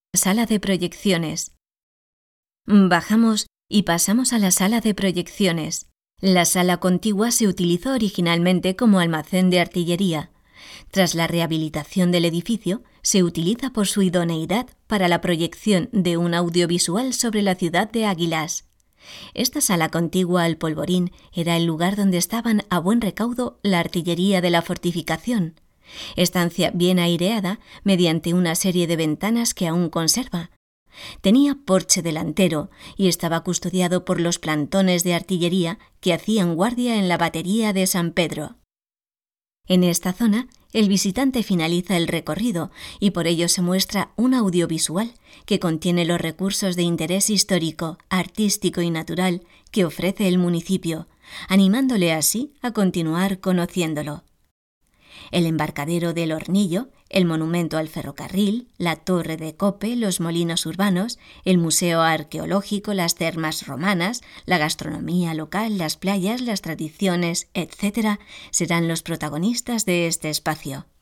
Sala de proyecciones. Bajamos y pasamos a la sala de proyecciones. La sala contigua se utilizó originalmente como almacén de artillería. Tras la rehabilitación del edificio, se utiliza por su idoneidad para la proyección de un audiovisual sobre la ciudad de Águilas. Esta sala contigua al polvorín era el lugar donde estaban a buen recaudo la artillería de la fortificación. Estancia bien aireada mediante una serie de ventanas que aún conserva. Tenía porche delantero y estaba custodiado por los plantones de artillería que hacían guardia en la batería de San Pedro. En esta zona, el visitante finaliza el recorrido y por ello se muestra un audiovisual que contiene los recursos de interés histórico, artístico y natural que ofrece el municipio, animándole así a continuar conociéndolo. El embarcadero del Hornillo, el monumento al ferrocarril, la torre de Cope, los molinos urbanos, el museo arqueológico, las termas romanas, la gastronomía local, las playas, las tradiciones, etc., serán los protagonistas de este espacio.